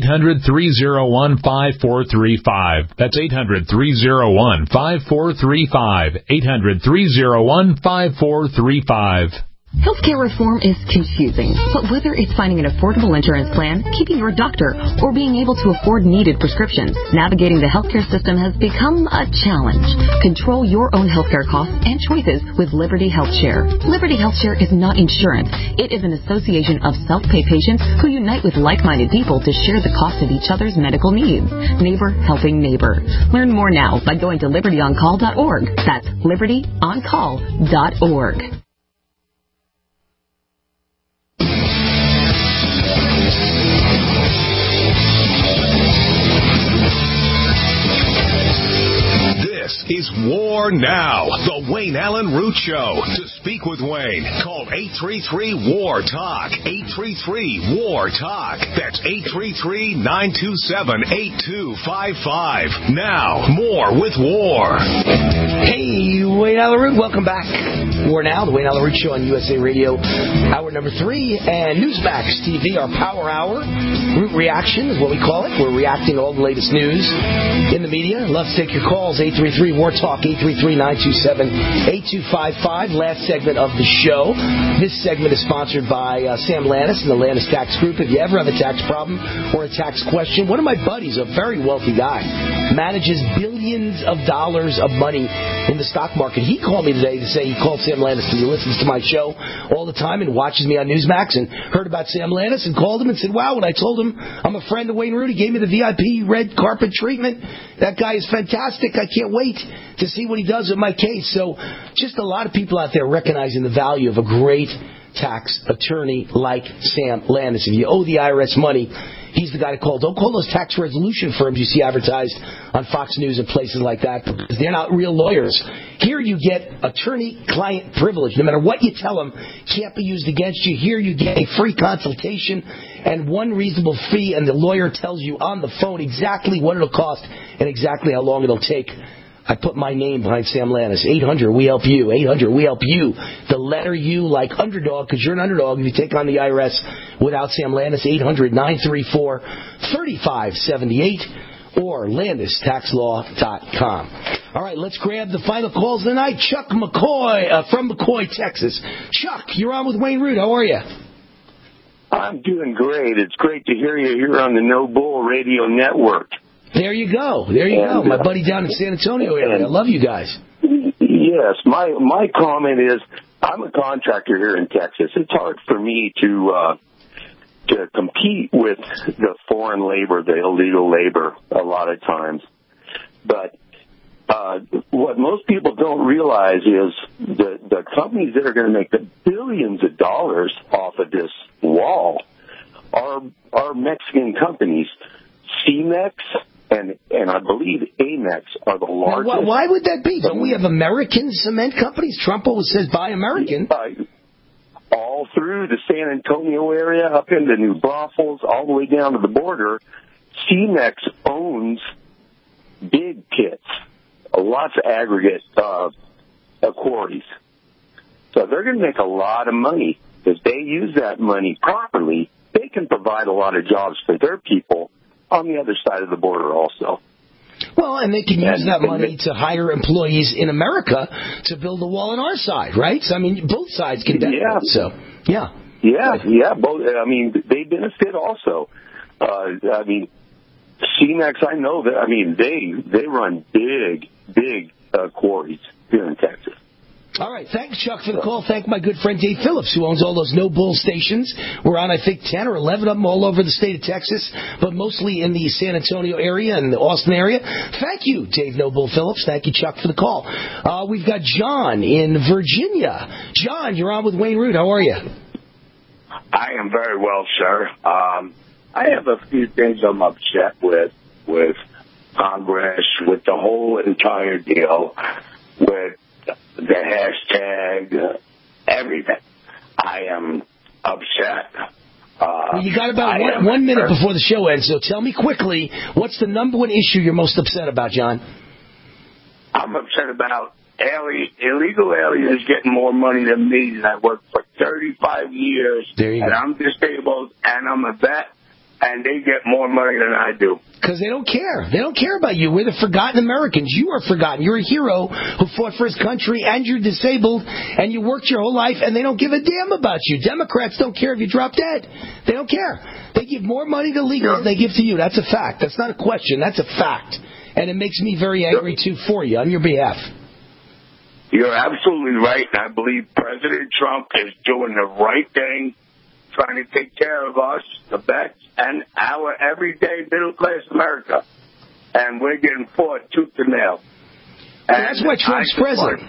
Q: 800-301-5435. That's 800-301-5435. 800-301-5435.
D: Healthcare reform is confusing, but whether it's finding an affordable insurance plan, keeping your doctor, or being able to afford needed prescriptions, navigating the healthcare system has become a challenge. Control your own healthcare costs and choices with Liberty HealthShare. Liberty HealthShare is not insurance. It is an association of self-pay patients who unite with like-minded people to share the cost of each other's medical needs. Neighbor helping neighbor. Learn more now by going to libertyoncall.org. That's libertyoncall.org.
A: This is War Now, the Wayne Allen Root Show. To speak with Wayne, call 833-WAR-TALK, 833-WAR-TALK. That's 833-927-8255. Now, more with War.
B: Hey, Wayne Allen Root, welcome back. War Now, the Wayne Allen Root Show on USA Radio, hour number 3, and Newsmax TV, our power hour. Root Reaction is what we call it. We're reacting to all the latest news in the media. Love to take your calls, 833-WAR-TALK, 833-927-8255. Last segment of the show. This segment is sponsored by Sam Lannis and the Lannis Tax Group. If you ever have a tax problem or a tax question, one of my buddies, a very wealthy guy, manages billions of dollars of money in the stock market. He called me today to say he called Sam Lannis because he listens to my show all the time and watches me on Newsmax, and heard about Sam Lannis and called him and said, wow, when I told him I'm a friend of Wayne Root, he gave me the VIP red carpet treatment. That guy is fantastic. I can't wait to see what he does with my case. So just a lot of people out there recognizing the value of a great tax attorney like Sam Lannis. If you owe the IRS money, he's the guy to call. Don't call those tax resolution firms you see advertised on Fox News and places like that, because they're not real lawyers. Here you get attorney-client privilege. No matter what you tell them, can't be used against you. Here you get a free consultation and one reasonable fee, and the lawyer tells you on the phone exactly what it'll cost and exactly how long it'll take. I put my name behind Sam Lannis. 800-WE-HELP-YOU. 800-WE-HELP-YOU. The letter U like underdog, because you're an underdog if you take on the IRS without Sam Lannis. 800-934-3578 or LandisTaxLaw.com. All right, let's grab the final calls tonight. Chuck McCoy from McCoy, Texas. Chuck, you're on with Wayne Root. How are you?
E: I'm doing great. It's great to hear you here on the No Bull Radio Network.
B: There you go. There you go. My buddy down in San Antonio area. I love you guys.
E: Yes. My comment is, I'm a contractor here in Texas. It's hard for me to compete with the foreign labor, the illegal labor, a lot of times. But what most people don't realize is the companies that are going to make the billions of dollars off of this wall are Mexican companies. CEMEX and I believe Amex are the largest.
B: Why would that be? Don't we have American cement companies? Trump always says buy American.
E: All through the San Antonio area, up into New Braunfels, all the way down to the border, CEMEX owns big pits, lots of aggregate quarries. So they're going to make a lot of money. If they use that money properly, they can provide a lot of jobs for their people on the other side of the border also.
B: Well, and they can use that money to hire employees in America to build a wall on our side, right? So, I mean, both sides can benefit.
E: Yeah.
B: So, yeah.
E: Yeah. Both. I mean, they benefit also. I mean, CMEX, I know that. I mean, they run big quarries here in Texas.
B: All right. Thanks, Chuck, for the call. Thank my good friend Dave Phillips, who owns all those No Bull stations. We're on, I think, 10 or 11 of them all over the state of Texas, but mostly in the San Antonio area and the Austin area. Thank you, Dave No Bull Phillips. Thank you, Chuck, for the call. We've got John in Virginia. John, you're on with Wayne Root. How are you?
I: I am very well, sir. I have a few things I'm upset with Congress, with the whole entire deal, with the hashtag, everything. I am upset.
B: Well, you got about one minute before the show ends, so tell me quickly, what's the number one issue you're most upset about, John?
I: I'm upset about illegal aliens getting more money than me, and I worked for 35 years, and I'm disabled, and I'm a vet, and they get more money than I do.
B: Because they don't care. They don't care about you. We're the forgotten Americans. You are forgotten. You're a hero who fought for his country, and you're disabled, and you worked your whole life, and they don't give a damn about you. Democrats don't care if you drop dead. They don't care. They give more money to legals than they give to you. That's a fact. That's not a question. That's a fact. And it makes me very angry, too, for you, on your behalf.
I: You're absolutely right, and I believe President Trump is doing the right thing, trying to take care of us, the vets, and our everyday middle-class America. And we're getting fought tooth and nail.
B: And that's why Trump's president.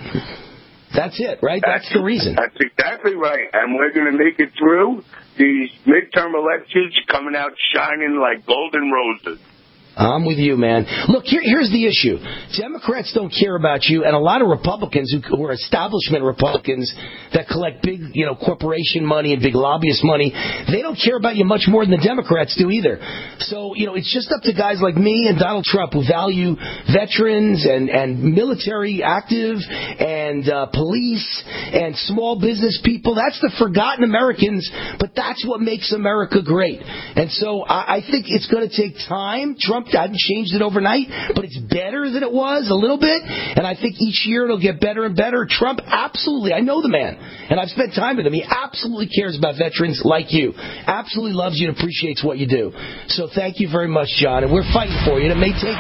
B: That's it, right? That's the reason.
I: That's exactly right. And we're going to make it through these midterm elections coming out shining like golden roses.
B: I'm with you, man. Look, here's the issue. Democrats don't care about you, and a lot of Republicans who are establishment Republicans that collect big, corporation money and big lobbyist money, they don't care about you much more than the Democrats do either. So, it's just up to guys like me and Donald Trump who value veterans and military active and police and small business people. That's the forgotten Americans, but that's what makes America great. And so I think it's going to take time. Trump hasn't changed it overnight, but it's better than it was a little bit, and I think each year it'll get better and better. Trump absolutely, I know the man, and I've spent time with him. He absolutely cares about veterans like you, absolutely loves you and appreciates what you do. So thank you very much, John, and we're fighting for you. And it may take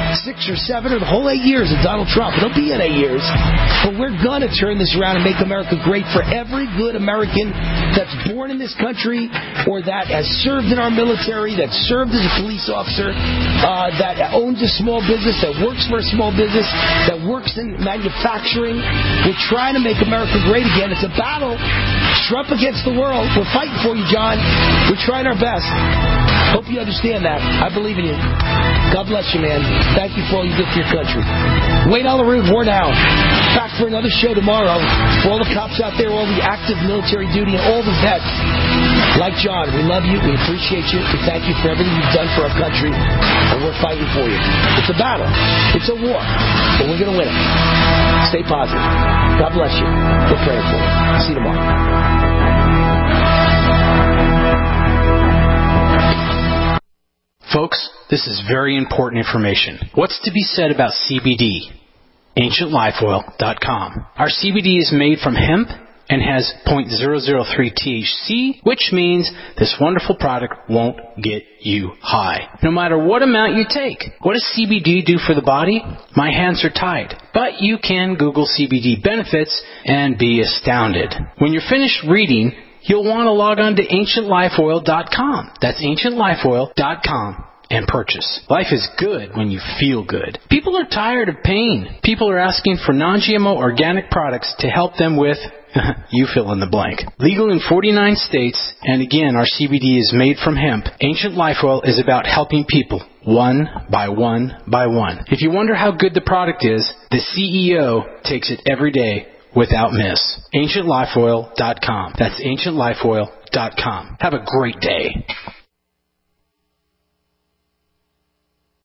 B: 6 or 7 or the whole 8 years of Donald Trump. It'll be in 8 years, but we're going to turn this around and make America great for every good American that's born in this country or that has served in our military, that served as a police officer, that owns a small business, that works for a small business, that works in manufacturing. We're trying to make America great again. It's a battle. Trump against the world. We're fighting for you, John. We're trying our best. Hope you understand that. I believe in you. God bless you, man. Thank you for all you did for your country. Wayne Allyn, War Now. Back for another show tomorrow. For all the cops out there, all the active military duty, and all the vets. Like John, we love you. We appreciate you. We thank you for everything you've done for our country. And we're fighting for you. It's a battle. It's a war. But we're going to win it. Stay positive. God bless you. We're praying for you. See you tomorrow.
J: Folks, this is very important information. What's to be said about CBD? AncientLifeOil.com. Our CBD is made from hemp and has 0.003 THC, which means this wonderful product won't get you high, no matter what amount you take. What does CBD do for the body? My hands are tied. But you can Google CBD benefits and be astounded. When you're finished reading, you'll want to log on to AncientLifeOil.com. That's AncientLifeOil.com. And purchase. Life is good when you feel good. People are tired of pain. People are asking for non-GMO organic products to help them with, you fill in the blank. Legal in 49 states, and again, our CBD is made from hemp. Ancient Life Oil is about helping people one by one by one. If you wonder how good the product is, the CEO takes it every day without miss. AncientLifeOil.com. That's AncientLifeOil.com. Have a great day.